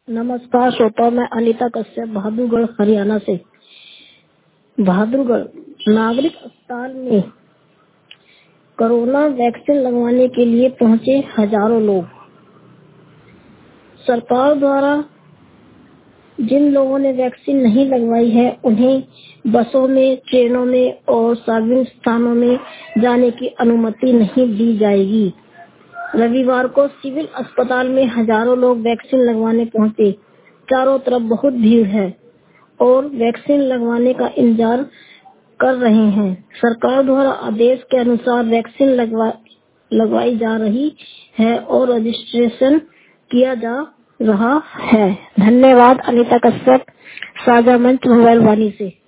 नमस्कार श्रोताओं, मैं अनीता कश्यप बहादुरगढ़ हरियाणा से। बहादुरगढ़ नागरिक अस्पताल में कोरोना वैक्सीन लगवाने के लिए पहुंचे हजारों लोग। सरकार द्वारा जिन लोगों ने वैक्सीन नहीं लगवाई है उन्हें बसों में, ट्रेनों में और सार्वजनिक स्थानों में जाने की अनुमति नहीं दी जाएगी। रविवार को सिविल अस्पताल में हजारों लोग वैक्सीन लगवाने पहुंचे। चारों तरफ बहुत भीड़ है और वैक्सीन लगवाने का इंतजार कर रहे हैं। सरकार द्वारा आदेश के अनुसार वैक्सीन लगवाई जा रही है और रजिस्ट्रेशन किया जा रहा है। धन्यवाद। अनीता कश्यप, साझा मंच मोबाइल वाणी से।